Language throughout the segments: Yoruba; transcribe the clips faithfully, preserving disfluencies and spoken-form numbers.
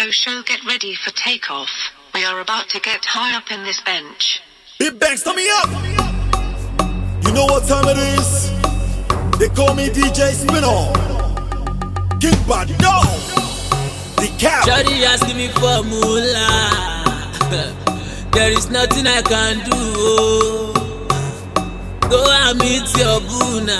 Hello show, get ready for takeoff. We are about to get high up in this bench. Big Banks, turn me up! You know what time it is? They call me D J Spinall. King Bad, no! The cap. Shawty asking me for moolah. There is nothing I can do. Go and meet your buna.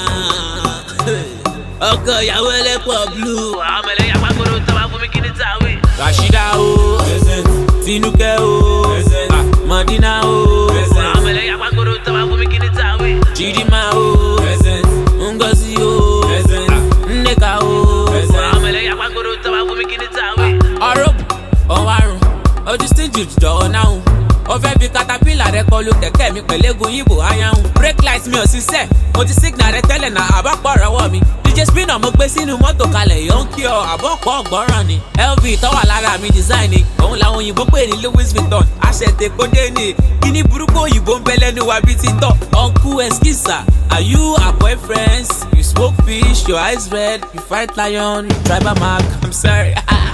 Ọkọ ìyàwó ẹlẹ́pọ̀ blue. Àwọn ẹlẹ́yà pàgọ́dọ̀ tó wá fún mi kí ni tàwé. Rashida o, Tinuke o, Madina o. Àwọn ẹlẹ́yà pàgọ́dọ̀ tó wá fún mi kí ni tàwé. Chidima o, Ngozi o, Nneka o. Àwọn ẹlẹ́yà pàgọ́dọ̀ tó wá fún mi kí ni tàwé. Ọ̀rọ̀ ọ̀wárùn, ojú stage jọ̀ọ́ náà. Ó fẹ́ fi caterpillar rẹ kọlu kẹ̀kẹ́ mi pẹ̀lẹ́gun yìnbó ayáhùn. Brake light mi ò ṣiṣẹ́, mo ti signal rẹ tẹ́lẹ̀ náà àbápọ̀ rọwọ́ mi. D J Spinall mo gbé sínú mọ́tò kalẹ̀ yóò ń kí ọ àbọ̀pọ̀ ọ̀gbọ́ràn ni. L V tó wà lára mi design ni, òun làwọn òyìnbó pè ní Louis Vuitton. Aṣẹ̀tẹ̀ kódé ni, kíní burúkú òyìnbó ń bẹ lẹ́nu wa bíi ti tọ̀. Uncle Eskisa, are you our boyfriends? You smoke fish, your eyes red, you fight lion, you tribal mark, I'm sorry.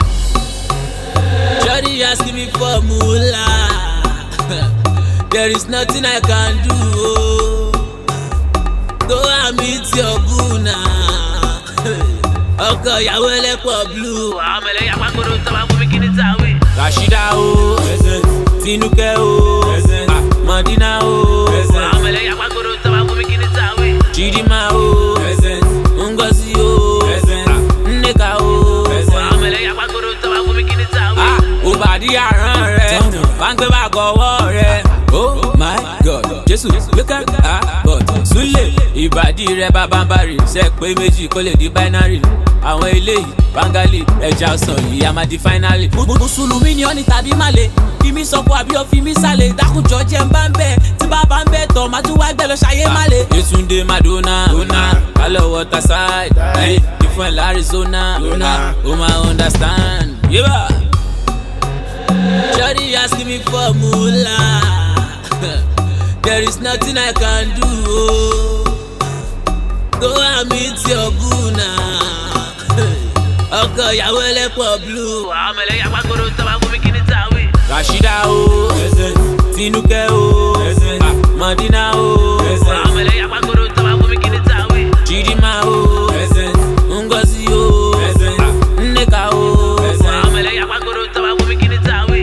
Shawty asking me for moolah. There is nothing I can do. Go and meet your buna. Ọkọ ìyàwó ẹlẹ́pọ̀ blue. Àwọn ẹlẹ́yà pàgọ́dọ̀ tó wá fún mi kí ni tàwé. Rashida o, Tinuke o, Madina o. Àwọn ẹlẹ́yà pàgọ́dọ̀ tó wá fún mi kí ni tàwé. Chidima o, Ngozi o, Nneka o. Àwọn ẹlẹ́yà pàgọ́dọ̀ tó wá fún mi kí ni tàwé. Ó bàdí àrán rẹ̀, wá ń gbé bàgọ́ ọwọ́ rẹ̀. Oh my God, Jésù wake up ah but Sule ìbàdí rẹ bàbá ń bari ṣe pé méjì kó lè di binary. Àwọn eléyìí Bangali ẹja ọsàn yìí a máa di finally. Mùsùlùmí ni ọ́ ní tàbí má le fi mí sọ́kù àbí ó fi mí sálẹ̀ dákùjọ jẹ́ ń bá ń bẹ̀ tí bàbá ń bẹ̀ tọ̀ máa tún wá gbẹ lọ ṣayé má le. Yetunde Madonna kálọ̀ water side different l'Arizona o ma understand. Yeah. Shawty asking me for moolah. There is nothing I can do. Go and meet your buna. Ọkọ ìyàwó ẹlẹ́pọ̀ blue. Àwọn ẹlẹ́yà pàgọ́dọ̀ tó wá fún mi kí ni tàwé. Rashida o, Tinuke o, Madina o. Àwọn ẹlẹ́yà pàgọ́dọ̀ tó wá fún mi kí ni tàwé. Chidima o, Ngozi o, Nneka o. Àwọn ẹlẹ́yà pàgọ́dọ̀ tó wá fún mi kí ni tàwé.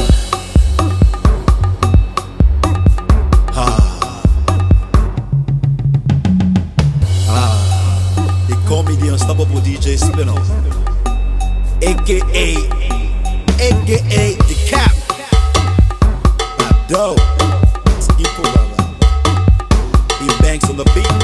Call me the unstoppable D J Spinall, aka aka the cap. Dope. Skippo, Big Banks on the beat.